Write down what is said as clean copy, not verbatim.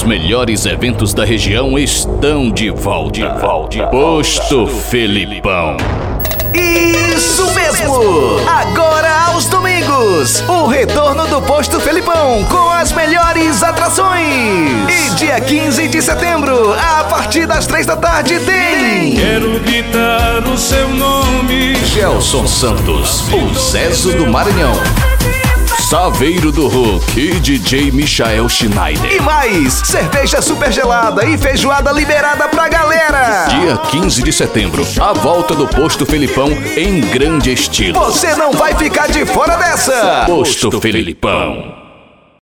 melhores eventos da região estão de volta. Posto Felipão. Isso mesmo! Agora aos domingos, o retorno do Posto Felipão com as melhores atrações. E dia 15 de setembro, a partir das 3 da tarde tem... Quero gritar o seu nome. Gelson Santos, o Zezo do Maranhão. Saveiro do Hulk e DJ Michael Schneider. E mais, cerveja super gelada e feijoada liberada pra galera. Dia 15 de setembro, a volta do Posto Felipão em grande estilo. Você não vai ficar de fora dessa. Posto Felipão.